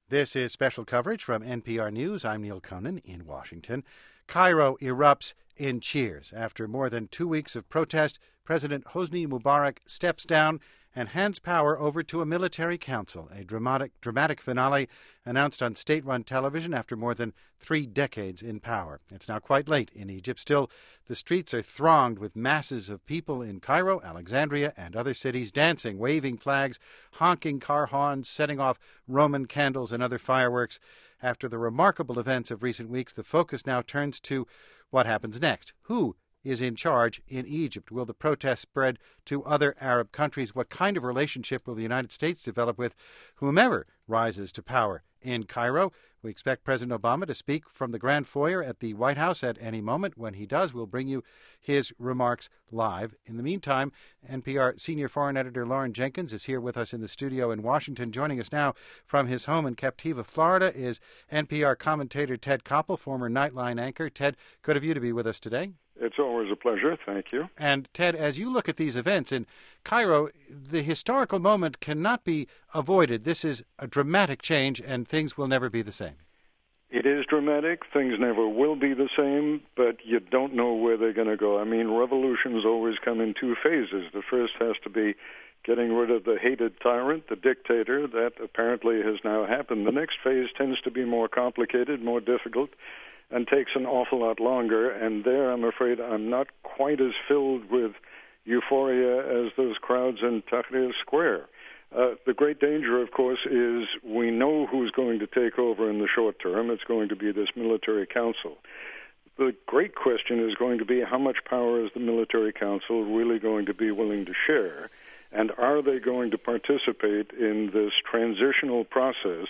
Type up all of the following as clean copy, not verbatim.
This is special coverage from NPR News. I'm Neil Conan in Washington. Cairo erupts in cheers. After more than 2 weeks of protest, President Hosni Mubarak steps down and hands power over to a military council, a dramatic finale announced on state-run television after more than 3 decades in power. It's now quite late in Egypt. Still, the streets are thronged with masses of people in Cairo, Alexandria, and other cities dancing, waving flags, honking car horns, setting off Roman candles and other fireworks. After the remarkable events of recent weeks, the focus now turns to what happens next. Who is in charge in Egypt? Will the protests spread to other Arab countries? What kind of relationship will the United States develop with whomever rises to power in Cairo? We expect President Obama to speak from the Grand Foyer at the White House at any moment. When he does, we'll bring you his remarks live. In the meantime, NPR senior foreign editor Lauren Jenkins is here with us in the studio in Washington. Joining us now from his home in Captiva, Florida, is NPR commentator Ted Koppel, former Nightline anchor. Ted, good of you to be with us today. It's always a pleasure. Thank you. And, Ted, as you look at these events in Cairo, the historical moment cannot be avoided. This is a dramatic change, and things will never be the same. It is dramatic. Things never will be the same, but you don't know where they're going to go. I mean, revolutions always come in 2 phases. The first has to be getting rid of the hated tyrant, the dictator. That apparently has now happened. The next phase tends to be more complicated, more difficult, and takes an awful lot longer. And there, I'm afraid, I'm not quite as filled with euphoria as those crowds in Tahrir Square. The great danger, of course, is we know who's going to take over in the short term. It's going to be this military council. The great question is going to be how much power is the military council really going to be willing to share? And are they going to participate in this transitional process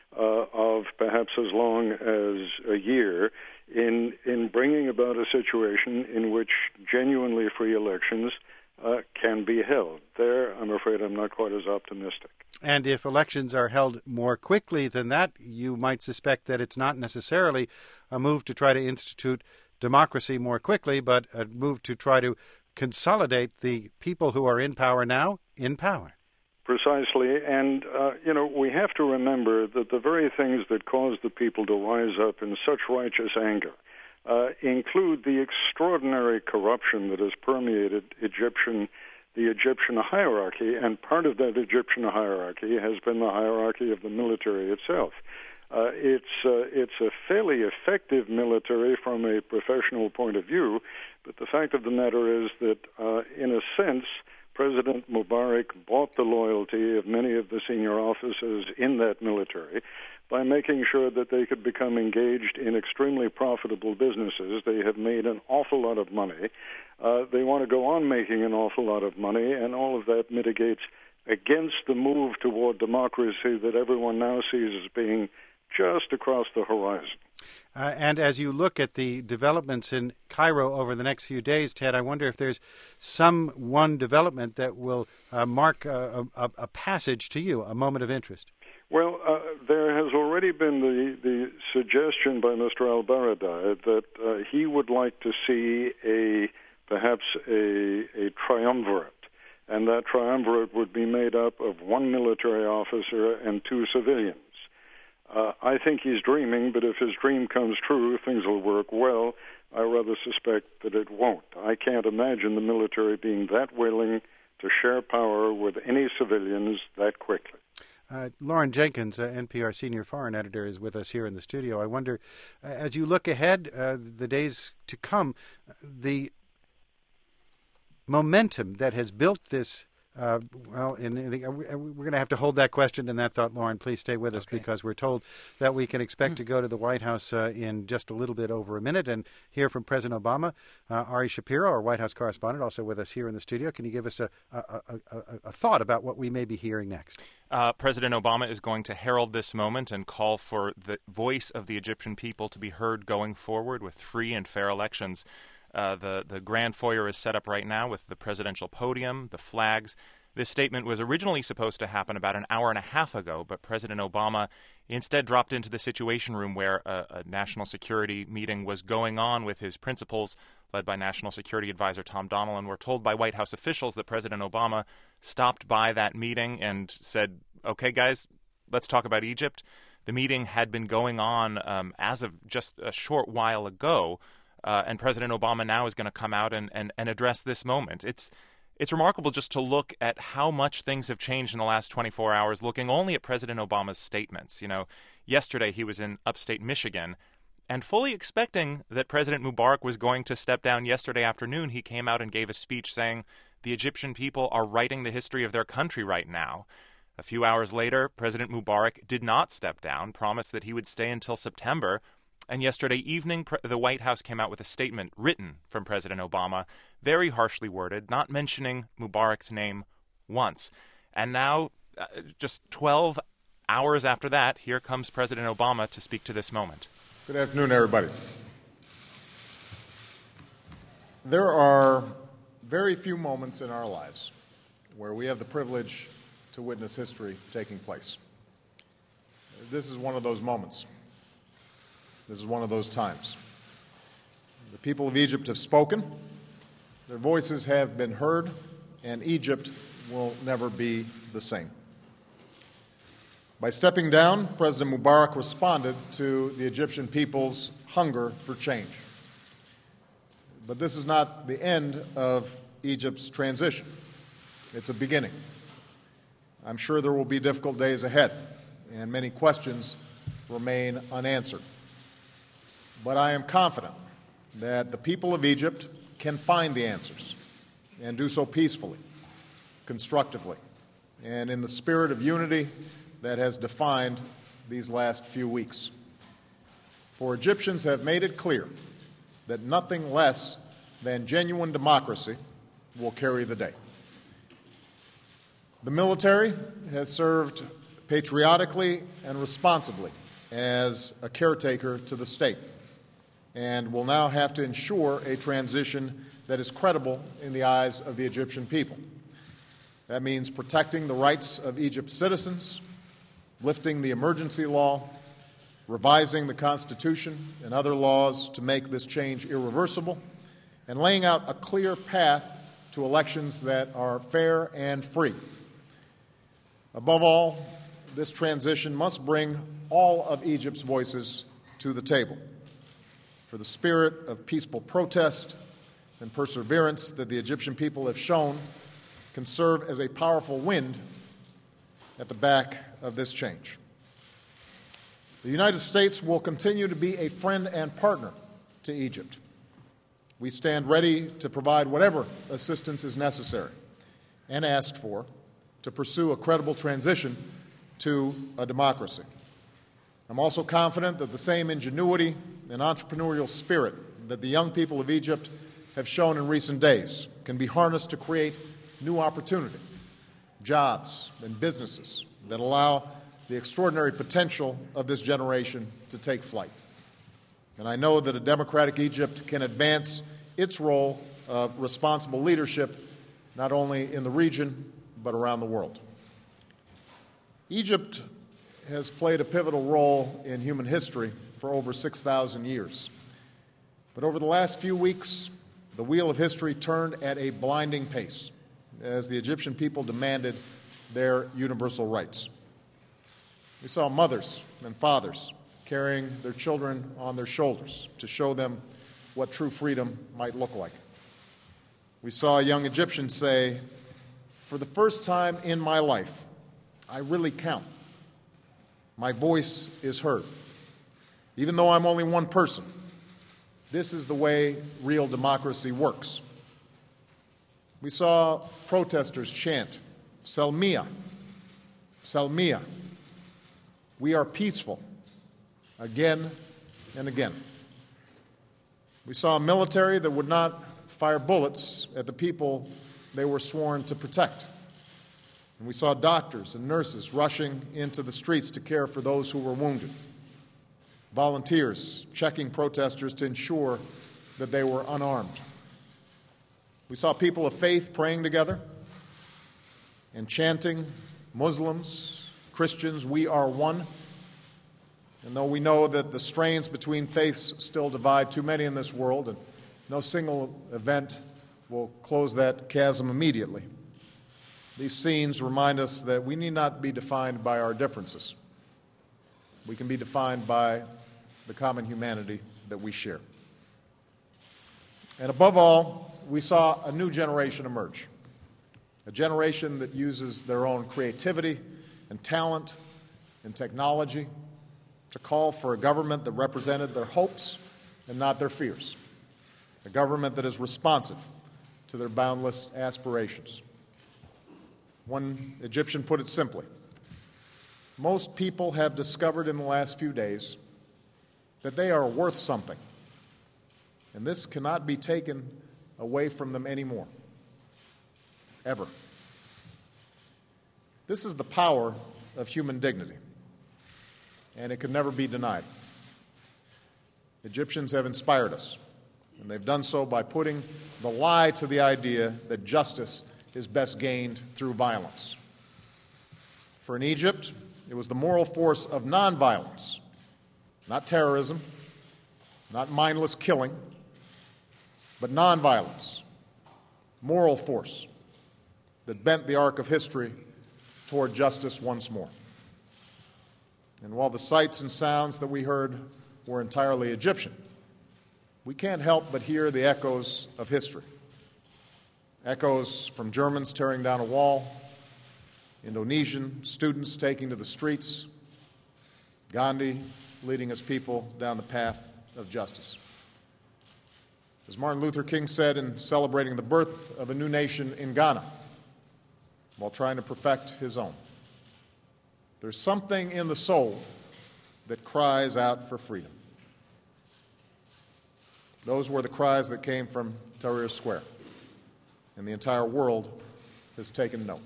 of perhaps as long as a year in bringing about a situation in which genuinely free elections can be held? There, I'm afraid I'm not quite as optimistic. And if elections are held more quickly than that, you might suspect that it's not necessarily a move to try to institute democracy more quickly, but a move to try to consolidate the people who are in power now in power. Precisely, and, we have to remember that the very things that caused the people to rise up in such righteous anger include the extraordinary corruption that has permeated the Egyptian hierarchy, and part of that Egyptian hierarchy has been the hierarchy of the military itself. It's a fairly effective military from a professional point of view, but the fact of the matter is that, in a sense, President Mubarak bought the loyalty of many of the senior officers in that military by making sure that they could become engaged in extremely profitable businesses. They have made an awful lot of money. They want to go on making an awful lot of money, and all of that mitigates against the move toward democracy that everyone now sees as being just across the horizon. And as you look at the developments in Cairo over the next few days, Ted, I wonder if there's some one development that will mark a passage to you, a moment of interest. Well, there has already been the suggestion by Mr. al-Baradei that he would like to see perhaps a triumvirate, and that triumvirate would be made up of 1 military officer and 2 civilians. I think he's dreaming, but if his dream comes true, things will work well. I rather suspect that it won't. I can't imagine the military being that willing to share power with any civilians that quickly. Lauren Jenkins, NPR senior foreign editor, is with us here in the studio. I wonder, as you look ahead, the days to come, the momentum that has built this we're going to have to hold that question and that thought, Lauren. Please stay with us, because we're told that we can expect to go to the White House in just a little bit over a minute and hear from President Obama. Ari Shapiro, our White House correspondent, also with us here in the studio. Can you give us a thought about what we may be hearing next? President Obama is going to herald this moment and call for the voice of the Egyptian people to be heard going forward with free and fair elections. The Grand Foyer is set up right now with the presidential podium, the flags. This statement was originally supposed to happen about an hour and a half ago, but President Obama instead dropped into the Situation Room where a national security meeting was going on with his principals, led by National Security Advisor Tom Donilon. We're told by White House officials that President Obama stopped by that meeting and said, okay, guys, let's talk about Egypt. The meeting had been going on as of just a short while ago, and President Obama now is going to come out and address this moment. It's remarkable just to look at how much things have changed in the last 24 hours, looking only at President Obama's statements. Yesterday he was in upstate Michigan, and fully expecting that President Mubarak was going to step down yesterday afternoon, he came out and gave a speech saying the Egyptian people are writing the history of their country right now. A few hours later, President Mubarak did not step down, promised that he would stay until September. And yesterday evening, the White House came out with a statement written from President Obama, very harshly worded, not mentioning Mubarak's name once. And now, just 12 hours after that, here comes President Obama to speak to this moment. Good afternoon, everybody. There are very few moments in our lives where we have the privilege to witness history taking place. This is one of those moments. This is one of those times. The people of Egypt have spoken, their voices have been heard, and Egypt will never be the same. By stepping down, President Mubarak responded to the Egyptian people's hunger for change. But this is not the end of Egypt's transition. It's a beginning. I'm sure there will be difficult days ahead, and many questions remain unanswered. But I am confident that the people of Egypt can find the answers and do so peacefully, constructively, and in the spirit of unity that has defined these last few weeks. For Egyptians have made it clear that nothing less than genuine democracy will carry the day. The military has served patriotically and responsibly as a caretaker to the state, and will now have to ensure a transition that is credible in the eyes of the Egyptian people. That means protecting the rights of Egypt's citizens, lifting the emergency law, revising the Constitution and other laws to make this change irreversible, and laying out a clear path to elections that are fair and free. Above all, this transition must bring all of Egypt's voices to the table. For the spirit of peaceful protest and perseverance that the Egyptian people have shown can serve as a powerful wind at the back of this change. The United States will continue to be a friend and partner to Egypt. We stand ready to provide whatever assistance is necessary and asked for to pursue a credible transition to a democracy. I'm also confident that the same ingenuity and entrepreneurial spirit that the young people of Egypt have shown in recent days can be harnessed to create new opportunity, jobs, and businesses that allow the extraordinary potential of this generation to take flight. And I know that a democratic Egypt can advance its role of responsible leadership not only in the region but around the world. Egypt has played a pivotal role in human history for over 6,000 years. But over the last few weeks, the wheel of history turned at a blinding pace as the Egyptian people demanded their universal rights. We saw mothers and fathers carrying their children on their shoulders to show them what true freedom might look like. We saw a young Egyptian say, "For the first time in my life, I really count. My voice is heard. Even though I'm only one person, this is the way real democracy works." We saw protesters chant, "Salmiya, Salmiya." We are peaceful, again and again. We saw a military that would not fire bullets at the people they were sworn to protect. And we saw doctors and nurses rushing into the streets to care for those who were wounded. Volunteers checking protesters to ensure that they were unarmed. We saw people of faith praying together and chanting, "Muslims, Christians, we are one." And though we know that the strains between faiths still divide too many in this world, and no single event will close that chasm immediately, these scenes remind us that we need not be defined by our differences. We can be defined by the common humanity that we share. And above all, we saw a new generation emerge, a generation that uses their own creativity and talent and technology to call for a government that represented their hopes and not their fears, a government that is responsive to their boundless aspirations. One Egyptian put it simply: most people have discovered in the last few days that they are worth something, and this cannot be taken away from them anymore, ever. This is the power of human dignity, and it can never be denied. Egyptians have inspired us, and they've done so by putting the lie to the idea that justice is best gained through violence. For in Egypt, it was the moral force of nonviolence, not terrorism, not mindless killing, but nonviolence, moral force that bent the arc of history toward justice once more. And while the sights and sounds that we heard were entirely Egyptian, we can't help but hear the echoes of history. Echoes from Germans tearing down a wall, Indonesian students taking to the streets, Gandhi leading his people down the path of justice. As Martin Luther King said in celebrating the birth of a new nation in Ghana, while trying to perfect his own, there's something in the soul that cries out for freedom. Those were the cries that came from Tahrir Square, and the entire world has taken note.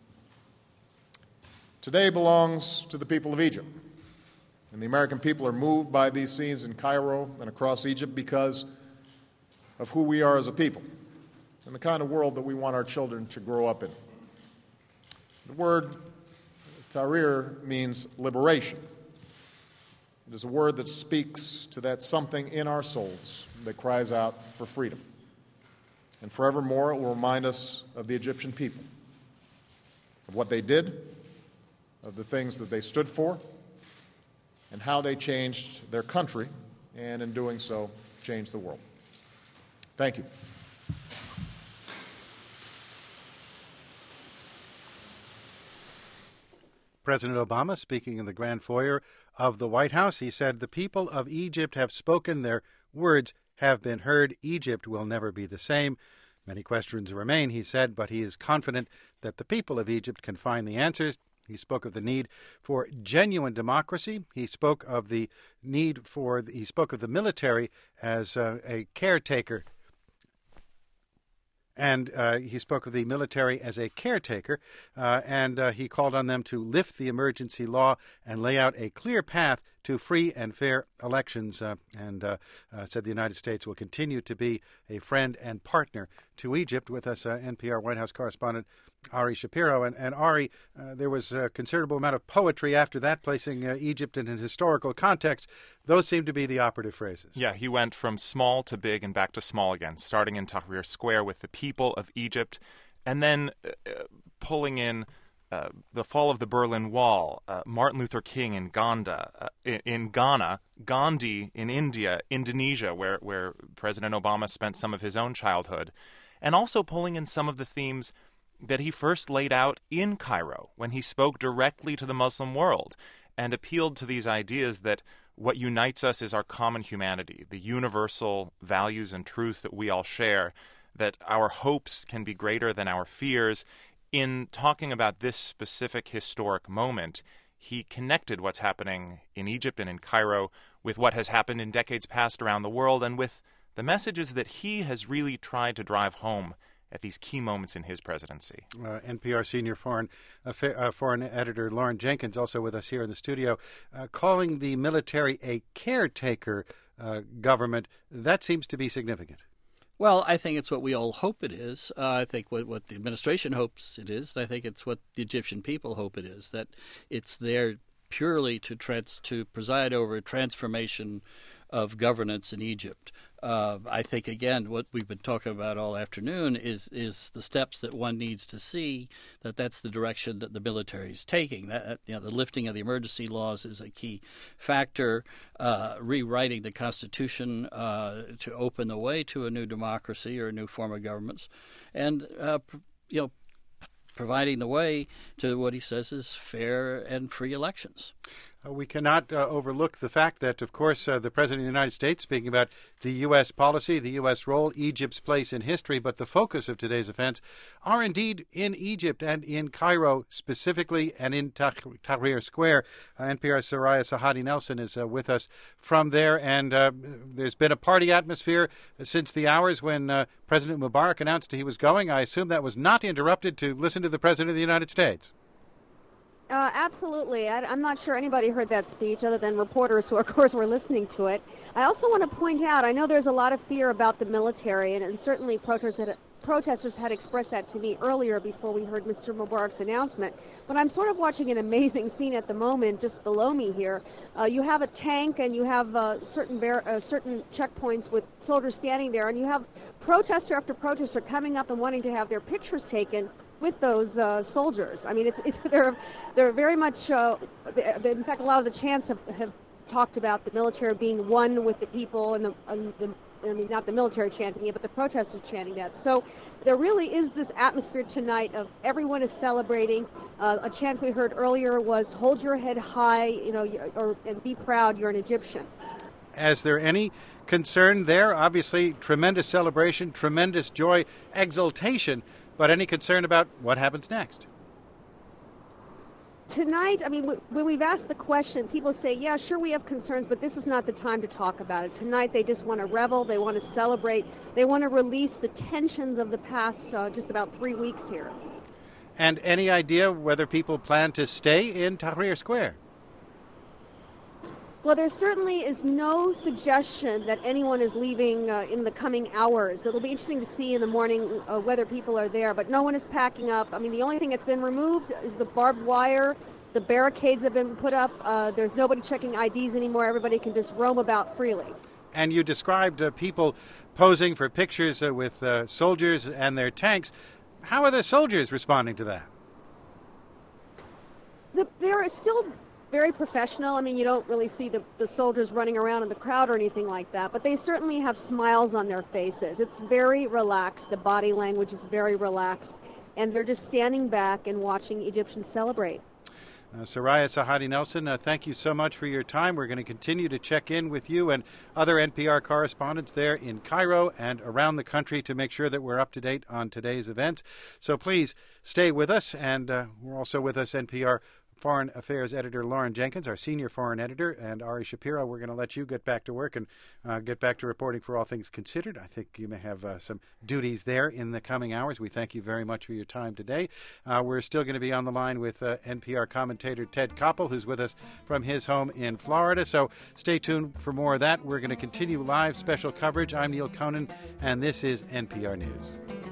Today belongs to the people of Egypt, and the American people are moved by these scenes in Cairo and across Egypt because of who we are as a people and the kind of world that we want our children to grow up in. The word Tahrir means liberation. It is a word that speaks to that something in our souls that cries out for freedom. And forevermore, it will remind us of the Egyptian people, of what they did, of the things that they stood for, and how they changed their country, and in doing so, changed the world. Thank you. President Obama speaking in the grand foyer of the White House. He said, "The people of Egypt have spoken. Their words have been heard. Egypt will never be the same." Many questions remain, he said, but he is confident that the people of Egypt can find the answers. He spoke of the need for genuine democracy. He spoke of the military as a caretaker. And he spoke of the military as a caretaker, and he called on them to lift the emergency law and lay out a clear path to free and fair elections, and said the United States will continue to be a friend and partner to Egypt. With us, NPR White House correspondent Ari Shapiro. And Ari, there was a considerable amount of poetry after that, placing Egypt in an historical context. Those seem to be the operative phrases. Yeah, he went from small to big and back to small again, starting in Tahrir Square with the people of Egypt, and then pulling in the fall of the Berlin Wall, Martin Luther King in Ghana, Gandhi in India, Indonesia, where President Obama spent some of his own childhood, and also pulling in some of the themes that he first laid out in Cairo when he spoke directly to the Muslim world and appealed to these ideas that what unites us is our common humanity, the universal values and truths that we all share, that our hopes can be greater than our fears. In talking about this specific historic moment, he connected what's happening in Egypt and in Cairo with what has happened in decades past around the world and with the messages that he has really tried to drive home at these key moments in his presidency. NPR senior foreign editor Lauren Jenkins, also with us here in the studio, calling the military a caretaker government. That seems to be significant. Well, I think it's what we all hope it is. I think what the administration hopes it is, and I think it's what the Egyptian people hope it is, that it's there purely to preside over a transformation of governance in Egypt. I think, again, what we've been talking about all afternoon is the steps that one needs to see that's the direction that the military is taking. That the lifting of the emergency laws is a key factor. Rewriting the Constitution to open the way to a new democracy or a new form of governments, and providing the way to what he says is fair and free elections. We cannot overlook the fact that, of course, the President of the United States, speaking about the U.S. policy, the U.S. role, Egypt's place in history, but the focus of today's events are indeed in Egypt and in Cairo specifically and in Tahrir Square. NPR's Soraya Sahadi Nelson is with us from there, and there's been a party atmosphere since the hours when President Mubarak announced he was going. I assume that was not interrupted to listen to the President of the United States. Absolutely. I'm not sure anybody heard that speech other than reporters who, of course, were listening to it. I also want to point out, I know there's a lot of fear about the military, and certainly protesters had expressed that to me earlier before we heard Mr. Mubarak's announcement. But I'm sort of watching an amazing scene at the moment just below me here. You have a tank and you have certain checkpoints with soldiers standing there, and you have protester after protester coming up and wanting to have their pictures taken with those soldiers. I mean, they're very much. In fact, a lot of the chants have talked about the military being one with the people, and I mean, not the military chanting it, but the protesters chanting that. So there really is this atmosphere tonight of everyone is celebrating. A chant we heard earlier was "Hold your head high," and be proud. You're an Egyptian. Is there any concern there? Obviously, tremendous celebration, tremendous joy, exultation. But any concern about what happens next? Tonight, I mean, when we've asked the question, people say, yeah, sure, we have concerns, but this is not the time to talk about it. Tonight, they just want to revel. They want to celebrate. They want to release the tensions of the past just about 3 weeks here. And any idea whether people plan to stay in Tahrir Square? Well, there certainly is no suggestion that anyone is leaving in the coming hours. It'll be interesting to see in the morning whether people are there, but no one is packing up. I mean, the only thing that's been removed is the barbed wire. The barricades have been put up. There's nobody checking IDs anymore. Everybody can just roam about freely. And you described people posing for pictures with soldiers and their tanks. How are the soldiers responding to that? They're still very professional. I mean, you don't really see the soldiers running around in the crowd or anything like that, but they certainly have smiles on their faces. It's very relaxed. The body language is very relaxed, and they're just standing back and watching Egyptians celebrate. Soraya Sahadi Nelson, thank you so much for your time. We're going to continue to check in with you and other NPR correspondents there in Cairo and around the country to make sure that we're up to date on today's events. So please stay with us, and we're also with us NPR Foreign Affairs Editor Lauren Jenkins, our senior foreign editor, and Ari Shapiro. We're going to let you get back to work and get back to reporting for All Things Considered. I think you may have some duties there in the coming hours. We thank you very much for your time today. We're still going to be on the line with NPR commentator Ted Koppel, who's with us from his home in Florida. So stay tuned for more of that. We're going to continue live special coverage. I'm Neil Conan, and this is NPR News.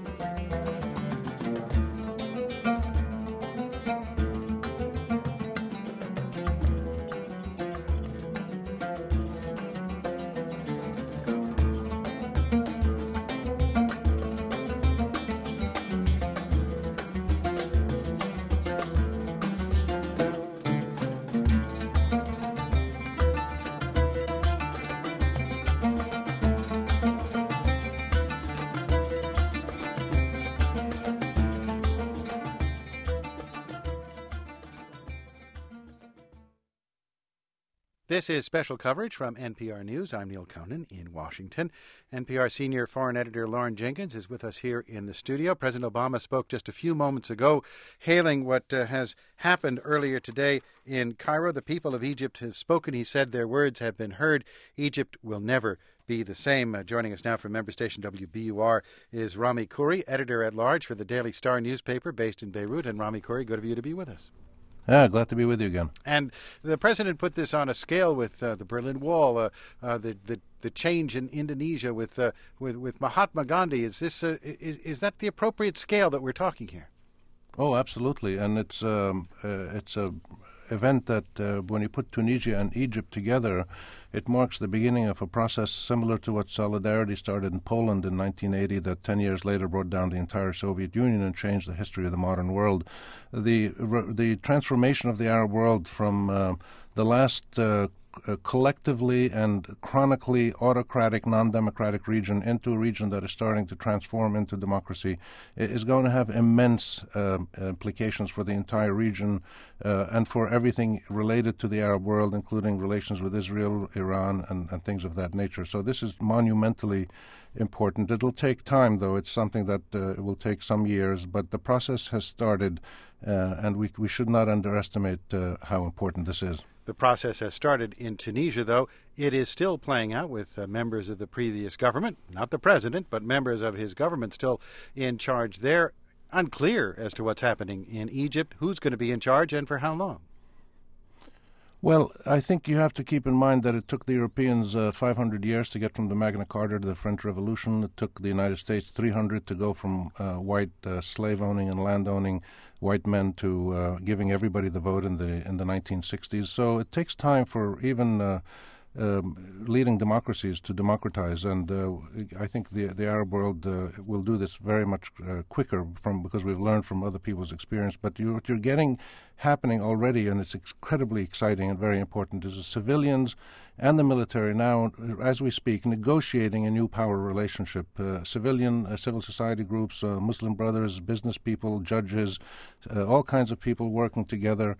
This is special coverage from NPR News. I'm Neil Conan in Washington. NPR senior foreign editor Lauren Jenkins is with us here in the studio. President Obama spoke just a few moments ago, hailing what has happened earlier today in Cairo. The people of Egypt have spoken. He said their words have been heard. Egypt will never be the same. Joining us now from member station WBUR is Rami Khouri, editor-at-large for the Daily Star newspaper based in Beirut. And Rami Khouri, good of you to be with us. Yeah, glad to be with you again. And the president put this on a scale with the Berlin Wall, the change in Indonesia with Mahatma Gandhi. Is this is that the appropriate scale that we're talking here? Oh, absolutely, and it's a event that when you put Tunisia and Egypt together, it marks the beginning of a process similar to what Solidarity started in Poland in 1980, that 10 years later brought down the entire Soviet Union and changed the history of the modern world. The transformation of the Arab world from the last collectively and chronically autocratic, non-democratic region into a region that is starting to transform into democracy is going to have immense implications for the entire region and for everything related to the Arab world, including relations with Israel, Iran, and things of that nature. So this is monumentally important. It'll take time, though. It's something that it will take some years, but the process has started, and we should not underestimate how important this is. The process has started in Tunisia, though. It is still playing out with members of the previous government, not the president, but members of his government still in charge there. Unclear as to what's happening in Egypt, who's going to be in charge and for how long. Well, I think you have to keep in mind that it took the Europeans 500 years to get from the Magna Carta to the French Revolution. It took the United States 300 to go from white slave-owning and land-owning white men to giving everybody the vote in the 1960s. So it takes time for even leading democracies to democratize, and I think the Arab world will do this very much quicker because we've learned from other people's experience. But what you're getting happening already, and it's incredibly exciting and very important, is the civilians and the military now, as we speak, negotiating a new power relationship. Civil society groups, Muslim Brothers, business people, judges, all kinds of people working together,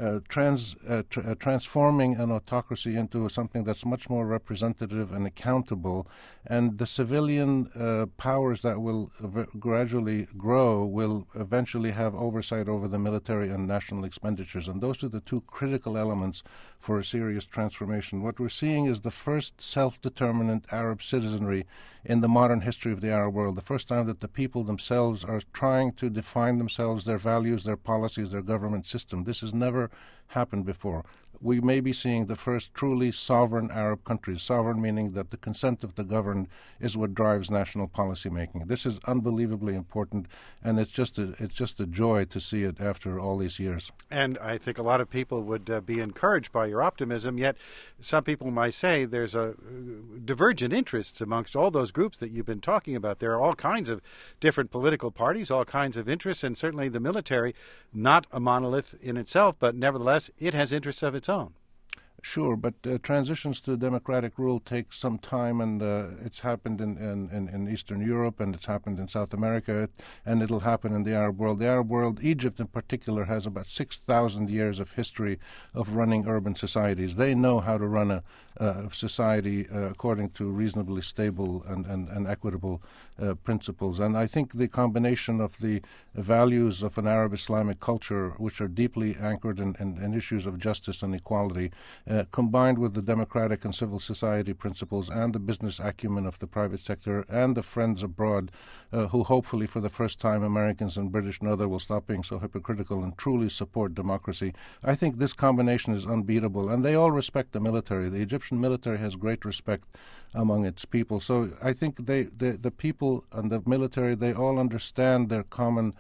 transforming an autocracy into something that's much more representative and accountable. And the civilian powers that will gradually grow will eventually have oversight over the military and national expenditures. And those are the two critical elements for a serious transformation. What we're seeing is the first self-determinant Arab citizenry in the modern history of the Arab world, the first time that the people themselves are trying to define themselves, their values, their policies, their government system. This has never happened before. We may be seeing the first truly sovereign Arab countries, sovereign meaning that the consent of the governed is what drives national policy making. This is unbelievably important, and it's just a joy to see it after all these years. And I think a lot of people would be encouraged by your optimism, yet some people might say there's a divergent interests amongst all those groups that you've been talking about. There are all kinds of different political parties, all kinds of interests, and certainly the military, not a monolith in itself, but nevertheless it has interests of its own. Sure, but transitions to democratic rule take some time, and it's happened in Eastern Europe, and it's happened in South America, and it'll happen in the Arab world. The Arab world, Egypt in particular, has about 6,000 years of history of running urban societies. They know how to run a society according to reasonably stable and equitable principles. And I think the combination of the values of an Arab Islamic culture, which are deeply anchored in issues of justice and equality, combined with the democratic and civil society principles and the business acumen of the private sector and the friends abroad, who hopefully for the first time Americans and British and other will stop being so hypocritical and truly support democracy. I think this combination is unbeatable, and they all respect the military. The Egyptian military has great respect among its people. So I think the people and the military, they all understand their common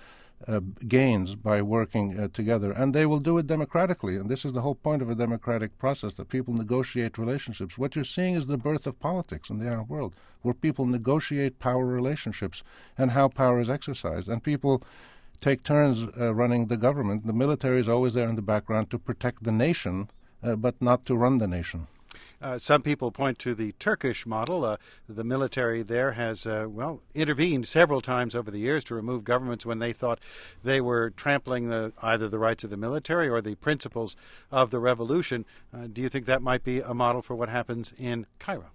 gains by working together, and they will do it democratically. And this is the whole point of a democratic process, that people negotiate relationships. What you're seeing is the birth of politics in the Arab world, where people negotiate power relationships and how power is exercised, and people take turns running the government. The military is always there in the background to protect the nation, but not to run the nation. Some people point to the Turkish model. The military there has, intervened several times over the years to remove governments when they thought they were trampling either the rights of the military or the principles of the revolution. Do you think that might be a model for what happens in Cairo?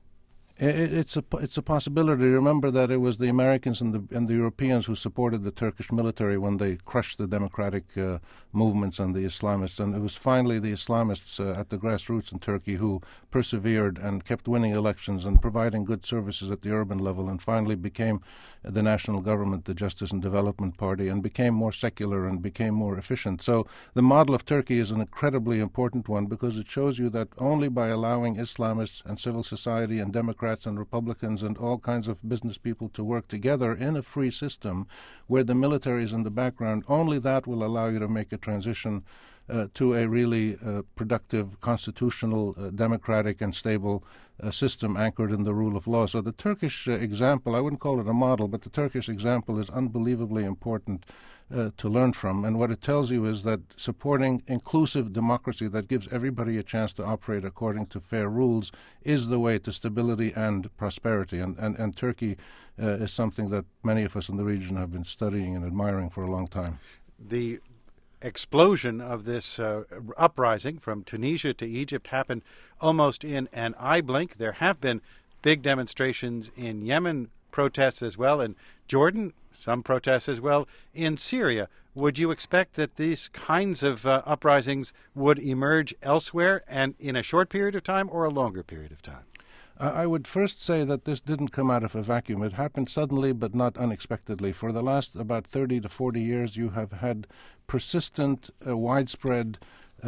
It's a possibility. Remember that it was the Americans and the Europeans who supported the Turkish military when they crushed the democratic movements and the Islamists, and it was finally the Islamists at the grassroots in Turkey who persevered and kept winning elections and providing good services at the urban level, and finally became the national government, the Justice and Development Party, and became more secular and became more efficient. So the model of Turkey is an incredibly important one, because it shows you that only by allowing Islamists and civil society and Democrats and Republicans and all kinds of business people to work together in a free system where the military is in the background, only that will allow you to make a transition to a really productive, constitutional, democratic, and stable system anchored in the rule of law. So the Turkish example, I wouldn't call it a model, but the Turkish example is unbelievably important to learn from. And what it tells you is that supporting inclusive democracy that gives everybody a chance to operate according to fair rules is the way to stability and prosperity. And Turkey is something that many of us in the region have been studying and admiring for a long time. The explosion of this uprising from Tunisia to Egypt happened almost in an eye blink. There have been big demonstrations in Yemen, protests as well in Jordan, some protests as well in Syria. Would you expect that these kinds of uprisings would emerge elsewhere and in a short period of time or a longer period of time? I would first say that this didn't come out of a vacuum. It happened suddenly but not unexpectedly. For the last about 30 to 40 years, you have had persistent, widespread,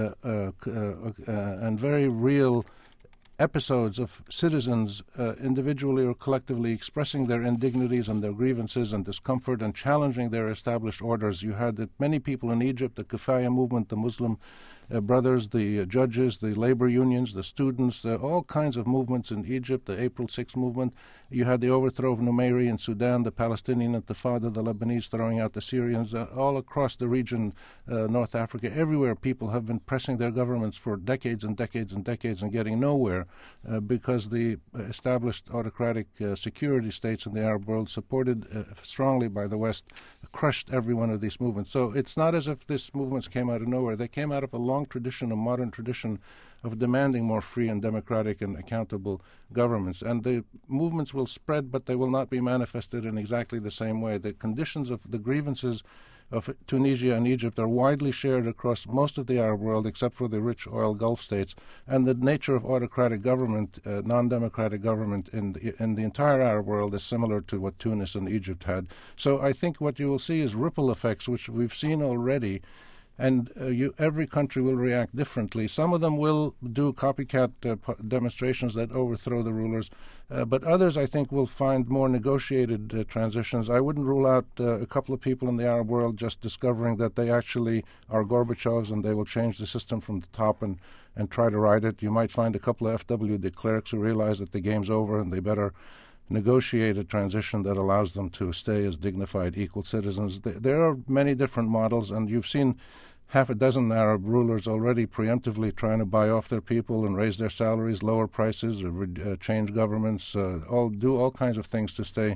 and very real episodes of citizens individually or collectively expressing their indignities and their grievances and discomfort and challenging their established orders. You had many people in Egypt, the Kifaya movement, the Muslim brothers, the judges, the labor unions, the students, all kinds of movements in Egypt, the April 6th movement. You had the overthrow of Numeiri in Sudan, the Palestinian Intifada, the Lebanese throwing out the Syrians, all across the region, North Africa, everywhere people have been pressing their governments for decades and decades and decades and getting nowhere because the established autocratic security states in the Arab world, supported strongly by the West, crushed every one of these movements. So it's not as if these movements came out of nowhere. They came out of a long tradition, a modern tradition of demanding more free and democratic and accountable governments. And the movements will spread, but they will not be manifested in exactly the same way. The conditions of the grievances of Tunisia and Egypt are widely shared across most of the Arab world except for the rich oil Gulf states. And the nature of autocratic government, non-democratic government in the entire Arab world is similar to what Tunis and Egypt had. So I think what you will see is ripple effects, which we've seen already. And every country will react differently. Some of them will do copycat demonstrations that overthrow the rulers, but others, I think, will find more negotiated transitions. I wouldn't rule out a couple of people in the Arab world just discovering that they actually are Gorbachevs and they will change the system from the top and try to ride it. You might find a couple of FW de Klerks who realize that the game's over and they better negotiate a transition that allows them to stay as dignified, equal citizens. There are many different models, and you've seen half a dozen Arab rulers already preemptively trying to buy off their people and raise their salaries, lower prices, or change governments, do all kinds of things to stay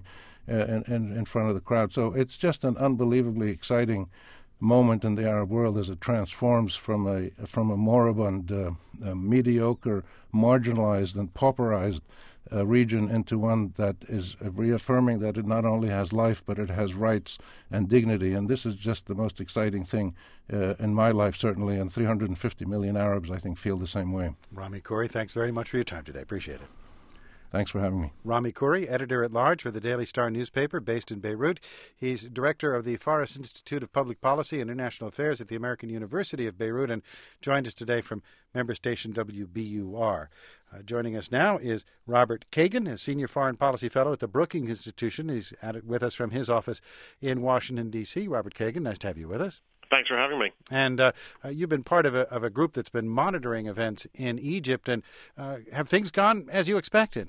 in front of the crowd. So it's just an unbelievably exciting moment in the Arab world as it transforms from a moribund, mediocre, marginalized, and pauperized region into one that is reaffirming that it not only has life, but it has rights and dignity. And this is just the most exciting thing in my life, certainly, and 350 million Arabs, I think, feel the same way. Rami Khouri, thanks very much for your time today. Appreciate it. Thanks for having me. Rami Khouri, editor-at-large for the Daily Star newspaper based in Beirut. He's director of the Fares Institute of Public Policy and International Affairs at the American University of Beirut and joined us today from member station WBUR. Joining us now is Robert Kagan, a senior foreign policy fellow at the Brookings Institution. He's with us from his office in Washington, D.C. Robert Kagan, nice to have you with us. Thanks for having me. And you've been part of a group that's been monitoring events in Egypt. And have things gone as you expected?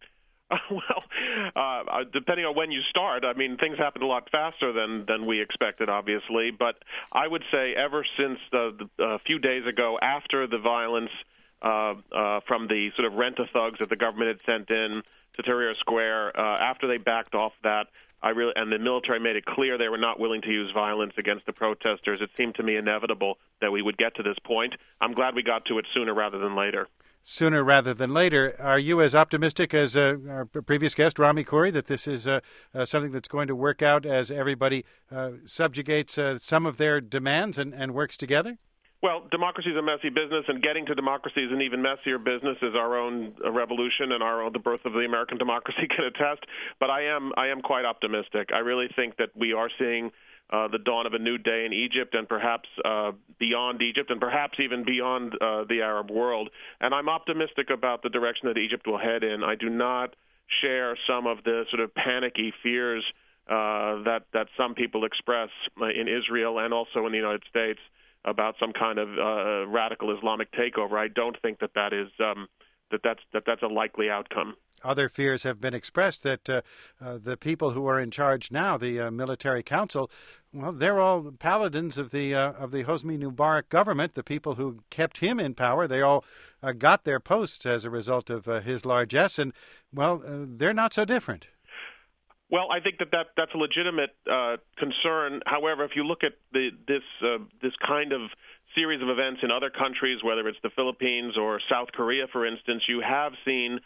Well, depending on when you start, I mean, things happened a lot faster than we expected, obviously. But I would say ever since a few days ago, after the violence from the sort of rent-a-thugs that the government had sent in to Tahrir Square, after they backed off that, and the military made it clear they were not willing to use violence against the protesters, it seemed to me inevitable that we would get to this point. I'm glad we got to it sooner rather than later. Sooner rather than later. Are you as optimistic as our previous guest, Rami Khouri, that this is something that's going to work out as everybody subjugates some of their demands and works together? Well, democracy is a messy business, and getting to democracy is an even messier business, as our own revolution and the birth of the American democracy can attest. But I am quite optimistic. I really think that we are seeing the dawn of a new day in Egypt and perhaps beyond Egypt and perhaps even beyond the Arab world. And I'm optimistic about the direction that Egypt will head in. I do not share some of the sort of panicky fears that some people express in Israel and also in the United States. about some kind of radical Islamic takeover. I don't think that is that's a likely outcome. Other fears have been expressed that the people who are in charge now, the military council, well, they're all paladins of the Hosni Mubarak government. The people who kept him in power, they all got their posts as a result of his largesse, and well, they're not so different. Well, I think that's a legitimate concern. However, if you look at this kind of series of events in other countries, whether it's the Philippines or South Korea, for instance, you have seen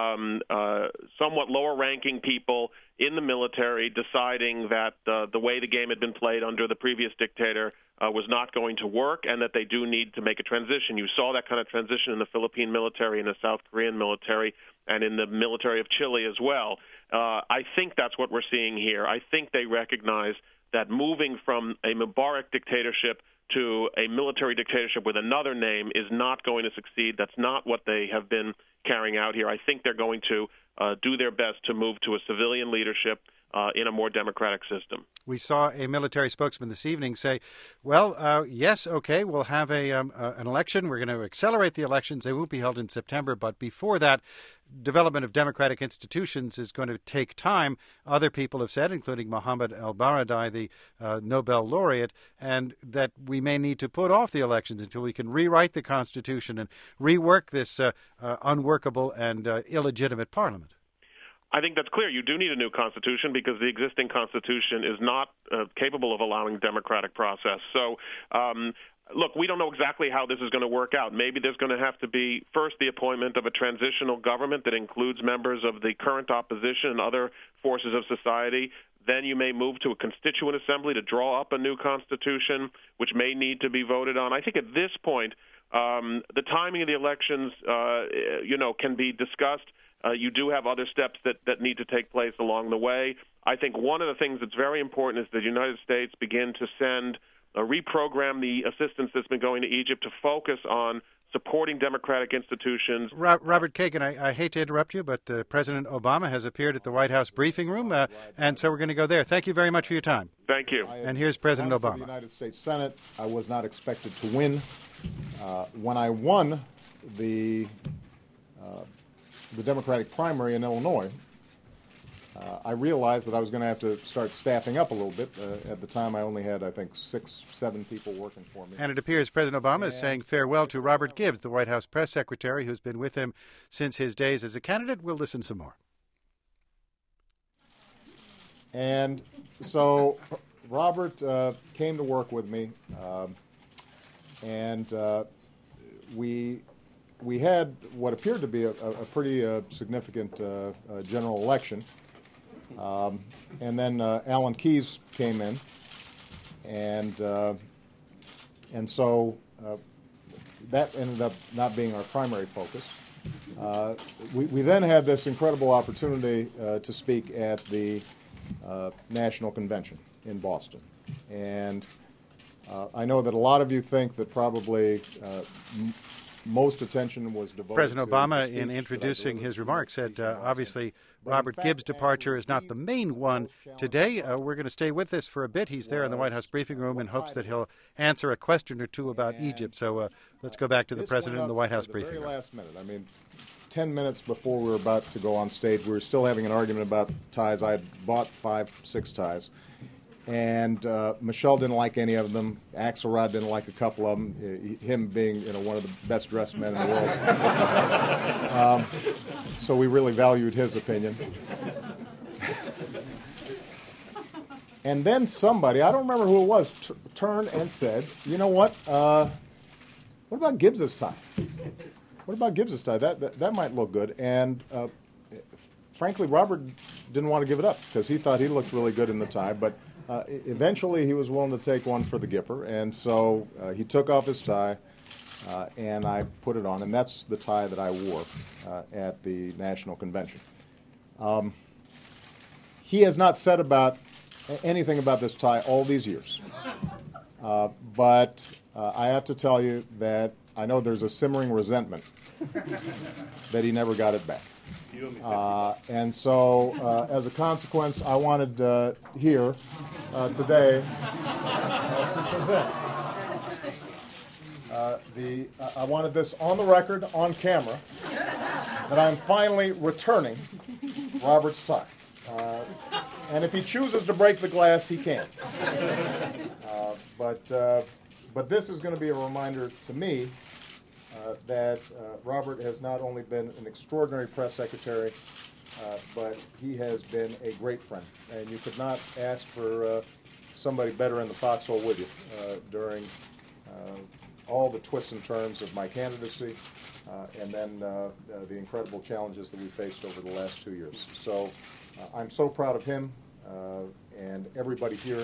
somewhat lower-ranking people in the military deciding that the way the game had been played under the previous dictator was not going to work, and that they do need to make a transition. You saw that kind of transition in the Philippine military, in the South Korean military, and in the military of Chile as well. I think that's what we're seeing here. I think they recognize that moving from a Mubarak dictatorship to a military dictatorship with another name is not going to succeed. That's not what they have been carrying out here. I think they're going to do their best to move to a civilian leadership in a more democratic system. We saw a military spokesman this evening say, well, yes, okay, we'll have an election. We're going to accelerate the elections. They won't be held in September, but before that, development of democratic institutions is going to take time. Other people have said, including Mohammed al-Baradei, the Nobel laureate, and that we may need to put off the elections until we can rewrite the Constitution and rework this unworkable and illegitimate parliament. I think that's clear. You do need a new constitution because the existing constitution is not capable of allowing democratic process. So, look, we don't know exactly how this is going to work out. Maybe there's going to have to be, first, the appointment of a transitional government that includes members of the current opposition and other forces of society. Then you may move to a constituent assembly to draw up a new constitution, which may need to be voted on. I think at this point, the timing of the elections, can be discussed. You do have other steps that need to take place along the way. I think one of the things that's very important is that the United States begin to reprogram the assistance that's been going to Egypt to focus on supporting democratic institutions. Robert Kagan, I hate to interrupt you, but President Obama has appeared at the White House briefing room, and so we're going to go there. Thank you very much for your time. Thank you. And here's President Obama. For the United States Senate, I was not expected to win. When I won the Democratic primary in Illinois, I realized that I was going to have to start staffing up a little bit. At the time, I only had, I think, 7 people working for me. And it appears President Obama is saying farewell to Robert Gibbs, the White House press secretary, who's been with him since his days as a candidate. We'll listen some more. And so Robert came to work with me, and we had what appeared to be a pretty significant general election. And then Alan Keyes came in, and so that ended up not being our primary focus. We then had this incredible opportunity to speak at the National Convention in Boston. And I know that a lot of you think that probably most attention was devoted President to Obama, in introducing his remarks, said obviously Robert Gibbs' departure is not the main one today. We're going to stay with this for a bit. He's there in the White House briefing room in hopes that he'll answer a question or two about Egypt. So let's go back to the President in the White House briefing room. Very last minute. I mean, 10 minutes before we were about to go on stage, we were still having an argument about ties. I had bought 5-6 ties. And Michelle didn't like any of them. Axelrod didn't like a couple of them. Him being, one of the best dressed men in the world. So we really valued his opinion. And then somebody, I don't remember who it was, turned and said, "You know what? What about Gibbs's tie? What about Gibbs's tie? That might look good." And frankly, Robert didn't want to give it up because he thought he looked really good in the tie, but. Eventually, he was willing to take one for the Gipper, and so he took off his tie, and I put it on, and that's the tie that I wore at the National Convention. He has not said anything about this tie all these years, but I have to tell you that I know there's a simmering resentment that he never got it back. And so, as a consequence, I wanted here today to present I wanted this on the record, on camera, that I'm finally returning Robert's tie. And if he chooses to break the glass, he can. But this is going to be a reminder to me that Robert has not only been an extraordinary press secretary, but he has been a great friend. And you could not ask for somebody better in the foxhole with you during all the twists and turns of my candidacy, and then the incredible challenges that we faced over the last 2 years. So I'm so proud of him, and everybody here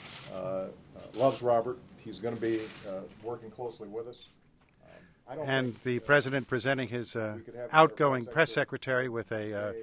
loves Robert. He's going to be working closely with us. And the president presenting his outgoing press secretary with a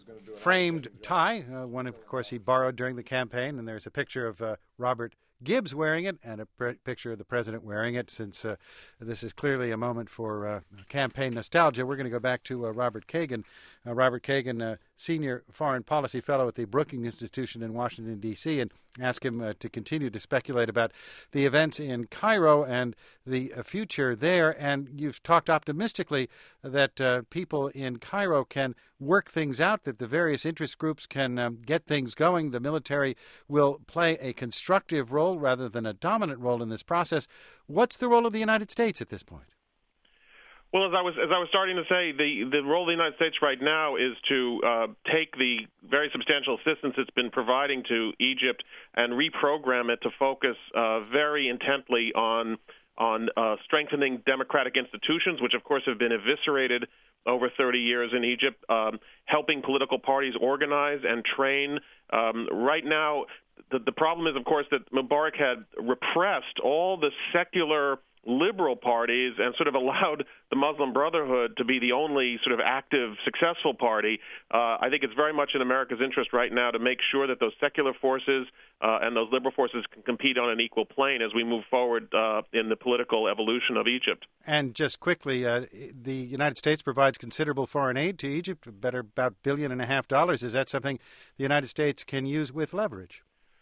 framed tie, one, of course, he borrowed during the campaign, and there's a picture of Robert Gibbs wearing it and a picture of the president wearing it. Since this is clearly a moment for campaign nostalgia, we're going to go back to Robert Kagan. Robert Kagan, senior foreign policy fellow at the Brookings Institution in Washington, D.C., and ask him to continue to speculate about the events in Cairo and the future there. And you've talked optimistically that people in Cairo can work things out, that the various interest groups can get things going. The military will play a constructive role rather than a dominant role in this process. What's the role of the United States at this point? Well, as I was starting to say, the role of the United States right now is to take the very substantial assistance it's been providing to Egypt and reprogram it to focus very intently on strengthening democratic institutions, which of course have been eviscerated over 30 years in Egypt, helping political parties organize and train. Right now, the problem is, of course, that Mubarak had repressed all the secular liberal parties and sort of allowed the Muslim Brotherhood to be the only sort of active, successful party. I think it's very much in America's interest right now to make sure that those secular forces and those liberal forces can compete on an equal plane as we move forward in the political evolution of Egypt. And just quickly, the United States provides considerable foreign aid to Egypt, about $1.5 billion. Is that something the United States can use with leverage?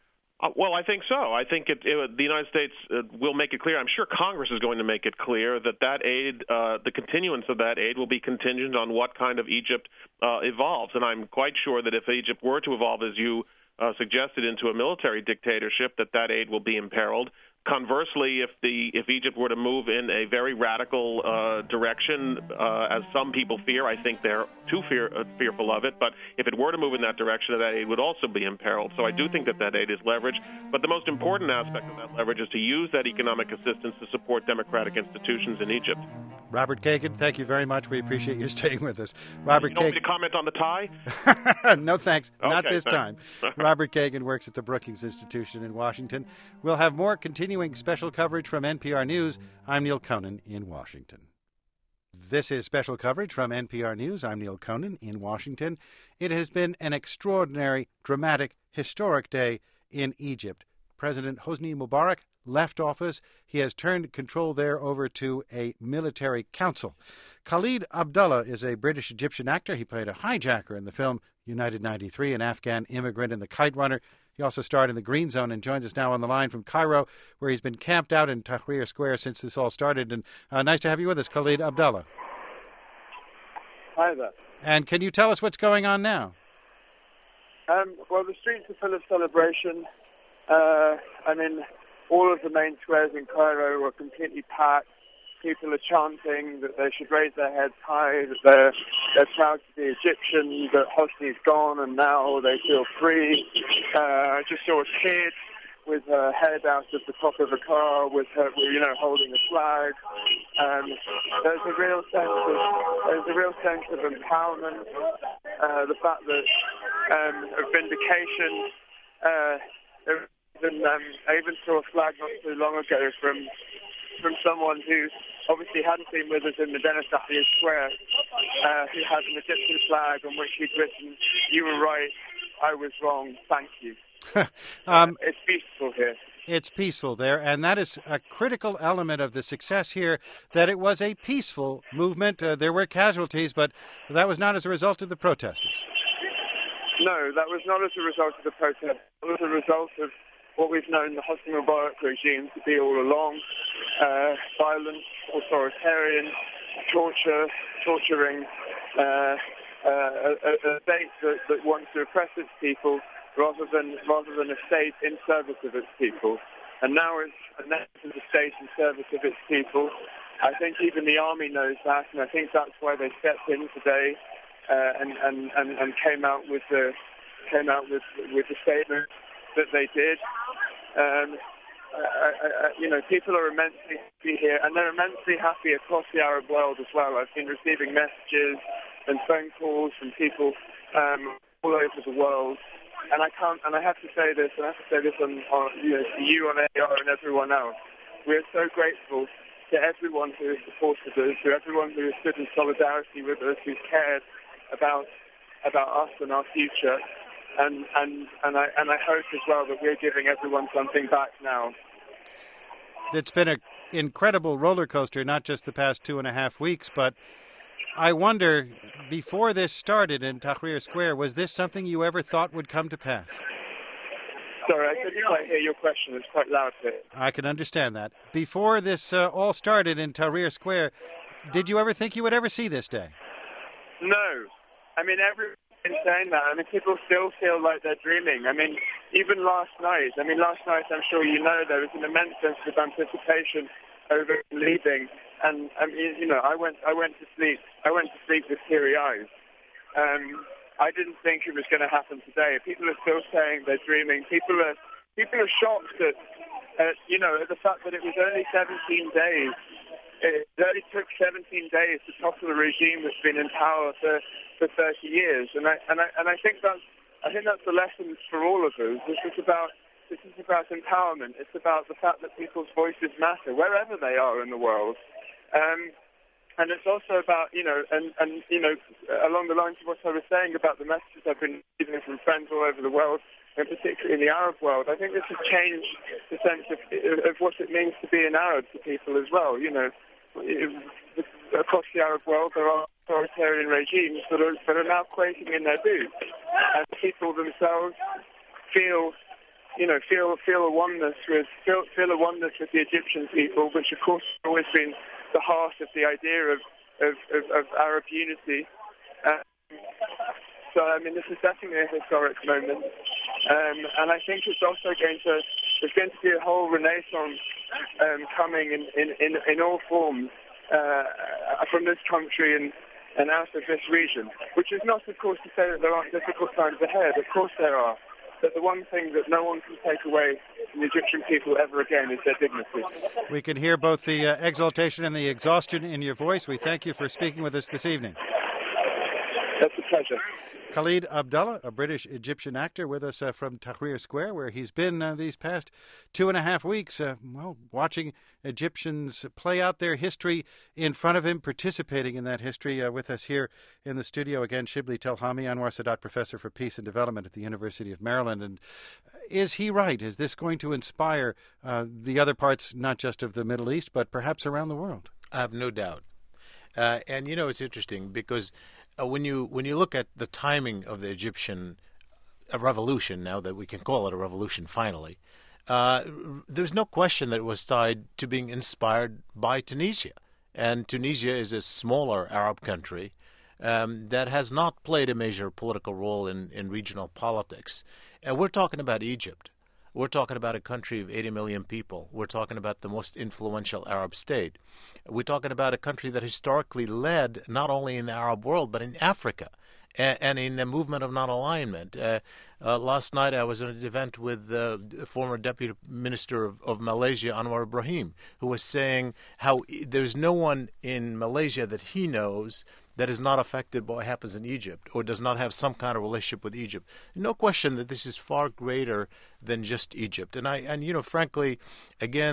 Well, I think so. I think the United States will make it clear. I'm sure Congress is going to make it clear that aid, the continuance of that aid, will be contingent on what kind of Egypt evolves. And I'm quite sure that if Egypt were to evolve, as you suggested, into a military dictatorship, that aid will be imperiled. Conversely, if Egypt were to move in a very radical direction, as some people fear, I think they're too fearful of it, but if it were to move in that direction, that aid would also be imperiled. So I do think that aid is leverage. But the most important aspect of that leverage is to use that economic assistance to support democratic institutions in Egypt. Robert Kagan, thank you very much. We appreciate you staying with us. Robert you don't want me to comment on the tie? No, thanks. Okay, not this time. Robert Kagan works at the Brookings Institution in Washington. We'll have more continuing special coverage from NPR News. I'm Neil Conan in Washington. This is special coverage from NPR News. I'm Neil Conan in Washington. It has been an extraordinary, dramatic, historic day in Egypt. President Hosni Mubarak left office. He has turned control there over to a military council. Khalid Abdullah is a British-Egyptian actor. He played a hijacker in the film United 93, an Afghan immigrant in The Kite Runner. He also starred in The Green Zone and joins us now on the line from Cairo, where he's been camped out in Tahrir Square since this all started. And nice to have you with us, Khalid Abdullah. Hi there. And can you tell us what's going on now? Well, the streets are full of celebration. All of the main squares in Cairo are completely packed. People are chanting that they should raise their heads high, that they're proud to be Egyptian, that Hosni's gone and now they feel free. I just saw a kid with her head out of the top of a car with her, holding a flag. There's a real sense of empowerment. The fact that of vindication. I even saw a flag not too long ago from someone who obviously hadn't been with us in Medina Tahrir Square, who had an Egyptian flag on which he'd written, "You were right, I was wrong, thank you." It's peaceful here. It's peaceful there, and that is a critical element of the success here, that it was a peaceful movement. There were casualties, but that was not as a result of the protesters. No, that was not as a result of the protest. It was a result of what we've known the Hosni Mubarak regime to be all along: violent, authoritarian, torturing, a state that wants to oppress its people rather than a state in service of its people. And now it's a state in service of its people. I think even the army knows that, and I think that's why they stepped in today and came out with the statement that they did. People are immensely happy here, and they're immensely happy across the Arab world as well. I've been receiving messages and phone calls from people all over the world, and I have to say this, on to you on AR and everyone else. We are so grateful to everyone who has supported us, to everyone who has stood in solidarity with us, who's cared about us and our future. And I hope as well that we're giving everyone something back now. It's been an incredible roller coaster, not just the past 2.5 weeks, but I wonder, before this started in Tahrir Square, was this something you ever thought would come to pass? Sorry, I couldn't quite hear your question. It's quite loud here. I can understand that. Before this all started in Tahrir Square, did you ever think you would ever see this day? No. I mean, everyone's been saying that. I mean, people still feel like they're dreaming. I mean, even last night, I'm sure you know, there was an immense sense of anticipation over leaving. And, I went to sleep. I went to sleep with teary eyes. I didn't think it was going to happen today. People are still saying they're dreaming. People are shocked at the fact that it was only 17 days. It only took 17 days to topple a regime that's been in power for 30 years. And I think that's the lesson for all of us. This is about empowerment. It's about the fact that people's voices matter wherever they are in the world. And it's also about, along the lines of what I was saying about the messages I've been receiving from friends all over the world, and particularly in the Arab world, I think this has changed the sense of what it means to be an Arab to people as well. Across the Arab world, there are authoritarian regimes that are now quaking in their boots, and people themselves feel a oneness with the Egyptian people, which of course has always been the heart of the idea of Arab unity. So, I mean, this is definitely a historic moment, and I think it's also there's going to be a whole renaissance coming in all forms from this country and out of this region, which is not, of course, to say that there aren't difficult times ahead. Of course there are. But the one thing that no one can take away from the Egyptian people ever again is their dignity. We can hear both the exaltation and the exhaustion in your voice. We thank you for speaking with us this evening. That's a pleasure. Khalid Abdullah, a British-Egyptian actor, with us from Tahrir Square, where he's been these past 2.5 weeks, watching Egyptians play out their history in front of him, participating in that history. With us here in the studio again, Shibli Telhami, Anwar Sadat Professor for Peace and Development at the University of Maryland. And is he right? Is this going to inspire the other parts, not just of the Middle East, but perhaps around the world? I have no doubt. And, it's interesting because when you look at the timing of the Egyptian revolution, now that we can call it a revolution finally, there's no question that it was tied to being inspired by Tunisia. And Tunisia is a smaller Arab country that has not played a major political role in regional politics. And we're talking about Egypt. We're talking about a country of 80 million people. We're talking about the most influential Arab state. We're talking about a country that historically led not only in the Arab world, but in Africa and in the movement of non-alignment. Last night I was at an event with the former Deputy Minister of Malaysia, Anwar Ibrahim, who was saying how there's no one in Malaysia that he knows that is not affected by what happens in Egypt or does not have some kind of relationship with Egypt. No question that this is far greater than just Egypt. And frankly, again,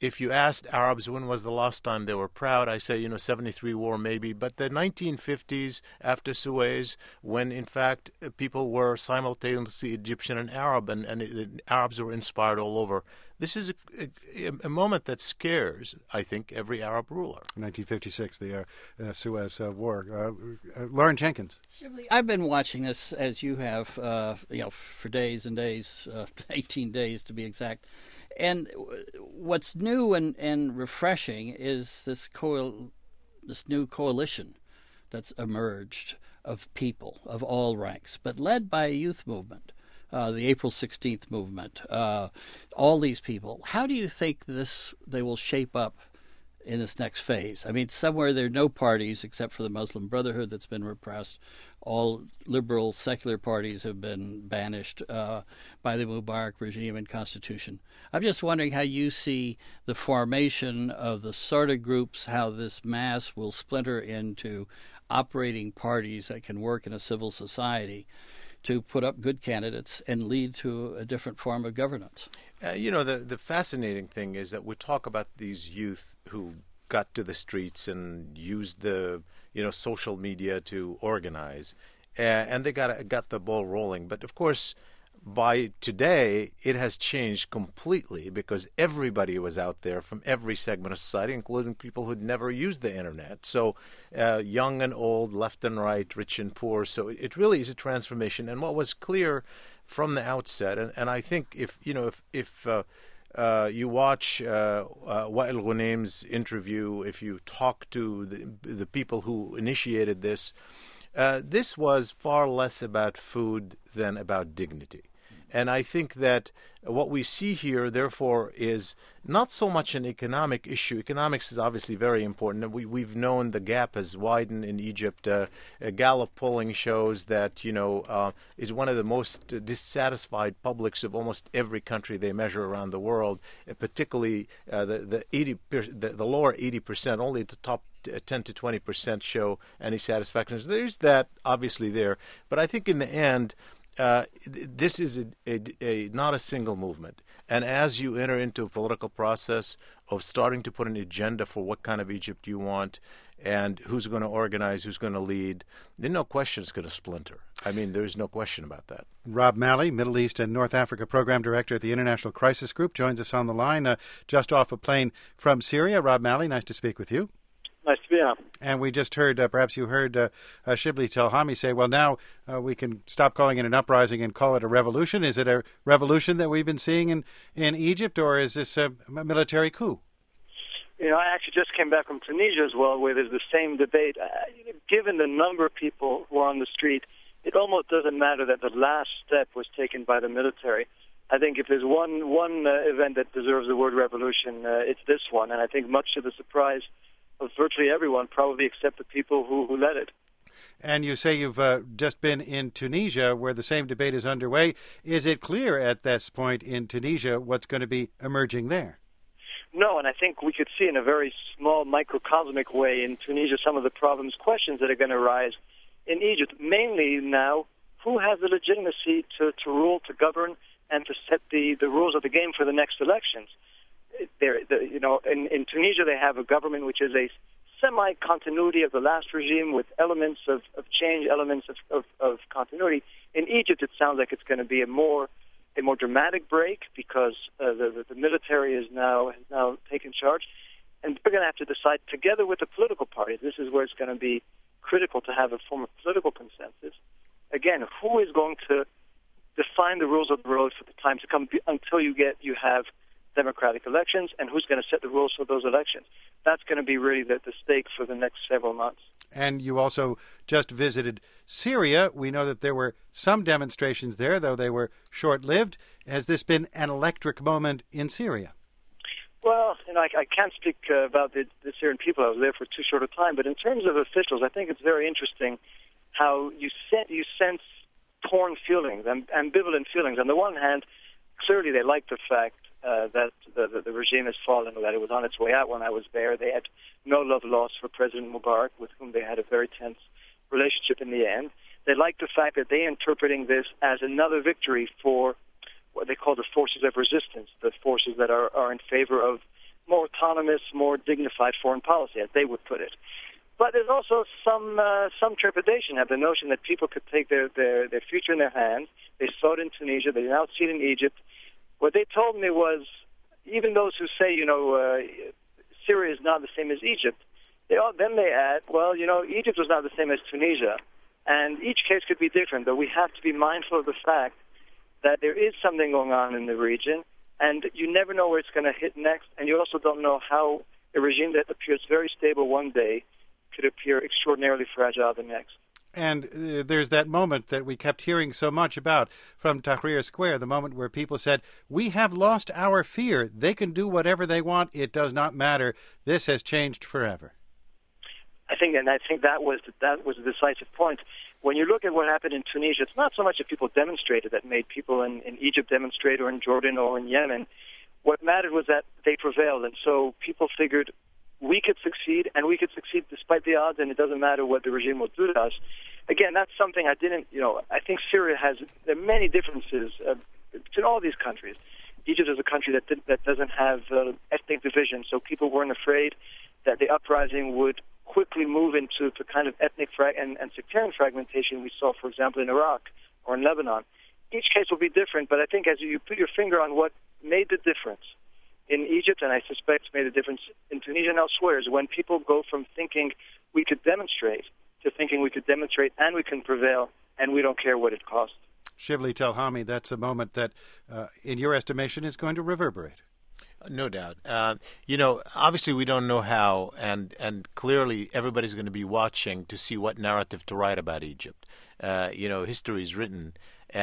if you asked Arabs when was the last time they were proud, I say, 73 war maybe, but the 1950s after Suez, when in fact people were simultaneously Egyptian and Arab, and the Arabs were inspired all over. This is a moment that scares, I think, every Arab ruler. 1956, the Suez War. Lauren Jenkins. I've been watching this as you have, for days and days, 18 days to be exact. And what's new and refreshing is this new coalition that's emerged of people of all ranks, but led by a youth movement. The April 16th movement, all these people. How do you think they will shape up in this next phase? I mean, somewhere there are no parties except for the Muslim Brotherhood that's been repressed. All liberal secular parties have been banished by the Mubarak regime and constitution. I'm just wondering how you see the formation of the sort of groups, how this mass will splinter into operating parties that can work in a civil society to put up good candidates and lead to a different form of governance. The fascinating thing is that we talk about these youth who got to the streets and used the social media to organize, and they got the ball rolling. But of course, by today, it has changed completely because everybody was out there from every segment of society, including people who'd never used the internet. So young and old, left and right, rich and poor. So it really is a transformation. And what was clear from the outset, and I think if you watch Wael Ghunaim's interview, if you talk to the people who initiated this, this was far less about food than about dignity. And I think that what we see here, therefore, is not so much an economic issue. Economics is obviously very important. We've known the gap has widened in Egypt. Gallup polling shows that, is one of the most dissatisfied publics of almost every country they measure around the world, particularly the lower 80%, only the top 10 to 20% show any satisfaction. So there's that obviously there. But I think in the end, this is not a single movement. And as you enter into a political process of starting to put an agenda for what kind of Egypt you want and who's going to organize, who's going to lead, there's no question it's going to splinter. I mean, there's no question about that. Rob Malley, Middle East and North Africa Program Director at the International Crisis Group, joins us on the line just off a plane from Syria. Rob Malley, nice to speak with you. Nice to be on. And we just heard, perhaps you heard Shibli Telhami say, well, now we can stop calling it an uprising and call it a revolution. Is it a revolution that we've been seeing in Egypt, or is this a military coup? I actually just came back from Tunisia as well, where there's the same debate. Given the number of people who are on the street, it almost doesn't matter that the last step was taken by the military. I think if there's one event that deserves the word revolution, it's this one. And I think much to the surprise of virtually everyone, probably except the people who led it. And you say you've just been in Tunisia, where the same debate is underway. Is it clear at this point in Tunisia what's going to be emerging there? No, and I think we could see in a very small microcosmic way in Tunisia some of the questions that are going to arise in Egypt. Mainly now, who has the legitimacy to rule, to govern, and to set the rules of the game for the next elections? In Tunisia, they have a government which is a semi-continuity of the last regime with elements of change, elements of continuity. In Egypt, it sounds like it's going to be a more dramatic break because the military has now taken charge, and they're going to have to decide together with the political parties. This is where it's going to be critical to have a form of political consensus. Again, who is going to define the rules of the road for the time to come until you have democratic elections, and who's going to set the rules for those elections? That's going to be really the stake for the next several months. And you also just visited Syria. We know that there were some demonstrations there, though they were short-lived. Has this been an electric moment in Syria? Well, I can't speak about the Syrian people. I was there for too short a time. But in terms of officials, I think it's very interesting how you sense torn feelings and ambivalent feelings. On the one hand, clearly they like the fact that the regime has fallen, or that it was on its way out when I was there. They had no love lost for President Mubarak, with whom they had a very tense relationship in the end. They like the fact that they're interpreting this as another victory for what they call the forces of resistance, the forces that are in favor of more autonomous, more dignified foreign policy, as they would put it. But there's also some trepidation at the notion that people could take their future in their hands. They saw it in Tunisia. They now see it in Egypt. What they told me was, even those who say, Syria is not the same as Egypt, then they add, well, Egypt was not the same as Tunisia, and each case could be different, but we have to be mindful of the fact that there is something going on in the region, and you never know where it's going to hit next, and you also don't know how a regime that appears very stable one day could appear extraordinarily fragile the next. And there's that moment that we kept hearing so much about from Tahrir Square, the moment where people said, we have lost our fear. They can do whatever they want. It does not matter. This has changed forever. I think that was a decisive point. When you look at what happened in Tunisia, it's not so much that people demonstrated that made people in Egypt demonstrate, or in Jordan or in Yemen. What mattered was that they prevailed, and so people figured we could succeed, and we could succeed despite the odds, and it doesn't matter what the regime will do to us. Again, that's something I think Syria there are many differences between all these countries. Egypt is a country that doesn't have ethnic division, so people weren't afraid that the uprising would quickly move into the kind of ethnic and sectarian fragmentation we saw, for example, in Iraq or in Lebanon. Each case will be different, but I think as you put your finger on what made the difference in Egypt, and I suspect made a difference in Tunisia and elsewhere, is when people go from thinking we could demonstrate to thinking we could demonstrate and we can prevail, and we don't care what it costs. Shibli Telhami, that's a moment that, in your estimation, is going to reverberate. No doubt. Obviously we don't know how, and clearly everybody's going to be watching to see what narrative to write about Egypt. History is written,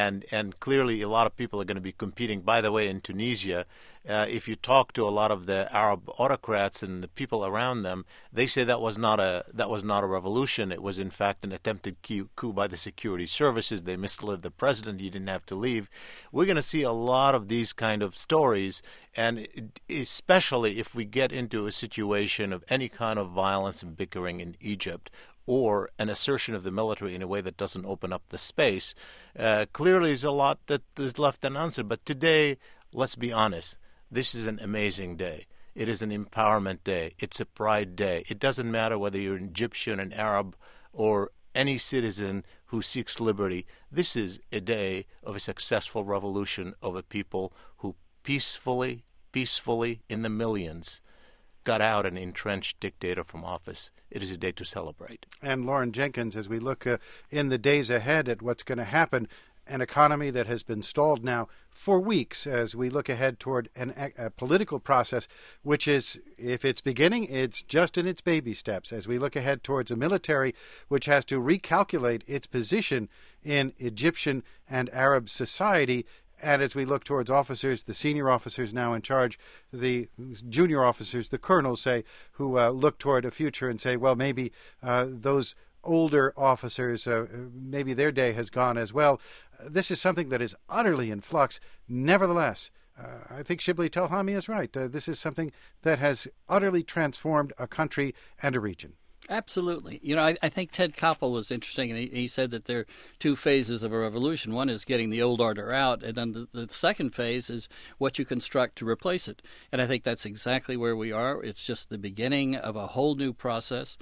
and clearly a lot of people are going to be competing. By the way, in Tunisia, if you talk to a lot of the Arab autocrats and the people around them, they say that was not a revolution. It was in fact an attempted coup by the security services. They misled the president. He didn't have to leave. We're going to see a lot of these kind of stories, and especially if we get into a situation of any kind of violence and bickering in Egypt, or an assertion of the military in a way that doesn't open up the space. Clearly, there's a lot that is left unanswered. But today, let's be honest, this is an amazing day. It is an empowerment day. It's a pride day. It doesn't matter whether you're an Egyptian, an Arab, or any citizen who seeks liberty. This is a day of a successful revolution of a people who peacefully, in the millions, got out an entrenched dictator from office. It is a day to celebrate. And Lauren Jenkins, as we look in the days ahead at what's going to happen, an economy that has been stalled now for weeks, as we look ahead toward a political process, which is, if it's beginning, it's just in its baby steps. As we look ahead towards a military which has to recalculate its position in Egyptian and Arab society, and as we look towards officers, the senior officers now in charge, the junior officers, the colonels, say, who look toward a future and say, well, maybe those older officers, maybe their day has gone as well. This is something that is utterly in flux. Nevertheless, I think Shibli Telhami is right. This is something that has utterly transformed a country and a region. Absolutely. I think Ted Koppel was interesting, and he said that there are two phases of a revolution. One is getting the old order out, and then the second phase is what you construct to replace it. And I think that's exactly where we are. It's just the beginning of a whole new process.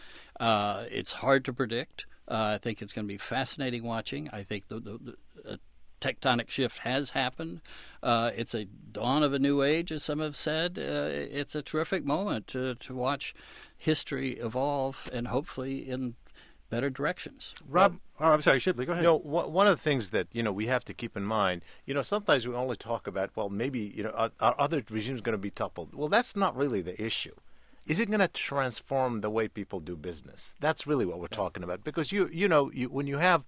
It's hard to predict. I think it's going to be fascinating watching. I think the tectonic shift has happened. It's a dawn of a new age, as some have said. It's a terrific moment to watch history evolve, and hopefully in better directions. Rob, I'm sorry, Shibli, go ahead. One of the things that we have to keep in mind, sometimes we only talk about, well, maybe are other regimes going to be toppled? Well, that's not really the issue. Is it going to transform the way people do business? That's really what we're talking about. Because when you have,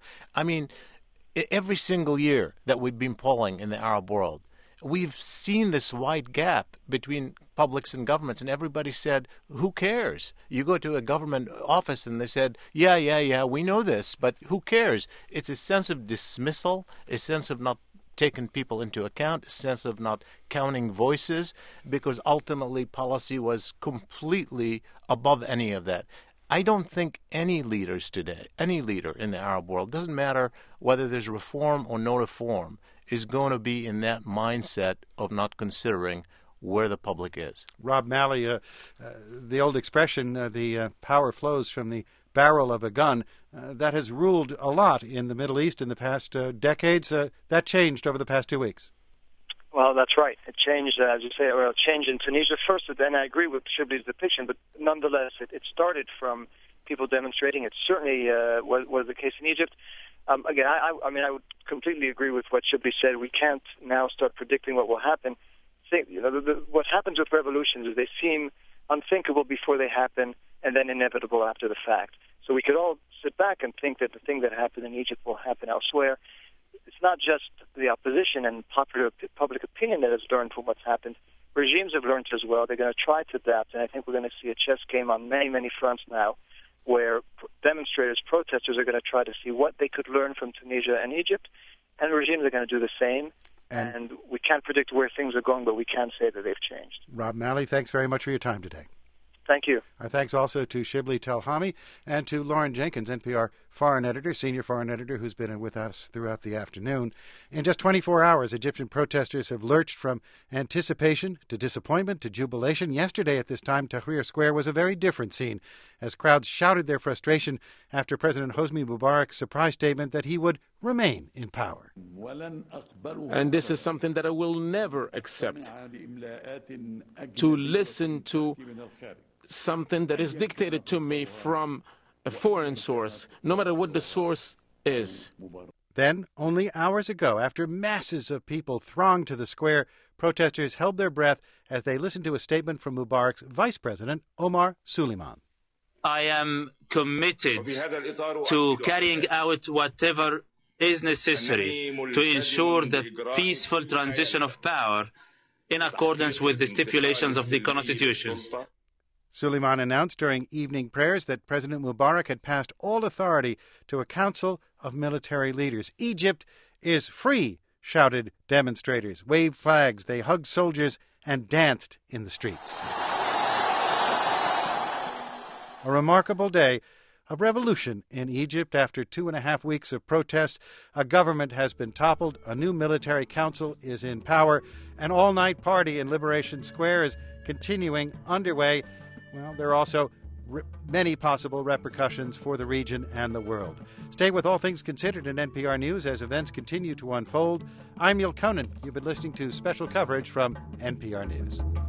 every single year that we've been polling in the Arab world, we've seen this wide gap between publics and governments, and everybody said, who cares? You go to a government office and they said, yeah, we know this, but who cares? It's a sense of dismissal, a sense of not taking people into account, a sense of not counting voices, because ultimately policy was completely above any of that. I don't think any leaders today, any leader in the Arab world, doesn't matter whether there's reform or no reform, is going to be in that mindset of not considering where the public is. Rob Malley, the old expression, the power flows from the barrel of a gun, that has ruled a lot in the Middle East in the past decades. That changed over the past 2 weeks. Well, that's right. It changed, as you say, it changed in Tunisia first, and I agree with Shibli's depiction, but nonetheless, it started from people demonstrating. It certainly was the case in Egypt. Again, I would completely agree with what Shibli said. We can't now start predicting what will happen. What happens with revolutions is they seem unthinkable before they happen and then inevitable after the fact. So we could all sit back and think that the thing that happened in Egypt will happen elsewhere. It's not just the opposition and popular public opinion that has learned from what's happened. Regimes have learned as well. They're going to try to adapt, and I think we're going to see a chess game on many, many fronts now, where demonstrators, protesters are going to try to see what they could learn from Tunisia and Egypt, and regimes are going to do the same. And we can't predict where things are going, but we can say that they've changed. Rob Malley, thanks very much for your time today. Thank you. Our thanks also to Shibli Telhami and to Lauren Jenkins, NPR foreign editor, senior foreign editor, who's been with us throughout the afternoon. In just 24 hours, Egyptian protesters have lurched from anticipation to disappointment to jubilation. Yesterday at this time, Tahrir Square was a very different scene as crowds shouted their frustration after President Hosni Mubarak's surprise statement that he would remain in power. And this is something that I will never accept, to listen to something that is dictated to me from a foreign source, no matter what the source is. Then, only hours ago, after masses of people thronged to the square, protesters held their breath as they listened to a statement from Mubarak's vice president, Omar Suleiman. I am committed to carrying out whatever is necessary to ensure the peaceful transition of power in accordance with the stipulations of the Constitution. Suleiman announced during evening prayers that President Mubarak had passed all authority to a council of military leaders. Egypt is free, shouted demonstrators, waved flags, they hugged soldiers, and danced in the streets. A remarkable day of revolution in Egypt. After 2.5 weeks of protests, a government has been toppled, a new military council is in power, an all-night party in Liberation Square is continuing underway. Well, there are also many possible repercussions for the region and the world. Stay with All Things Considered in NPR News as events continue to unfold. I'm Neil Conan. You've been listening to special coverage from NPR News.